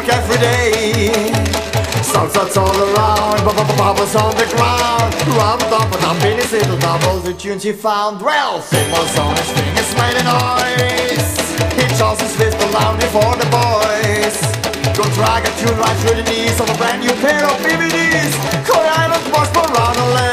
work every day. Salsa's all around, bubbles on the ground. Rum-dum-ba-dum, in his little doubles, the tune she found. Well, Seymour's on his fingers, made a noise. He chose his fist loudly for the boys. Go drag a tune right through the knees of a brand new pair of BBDs. Cory Island was around the land.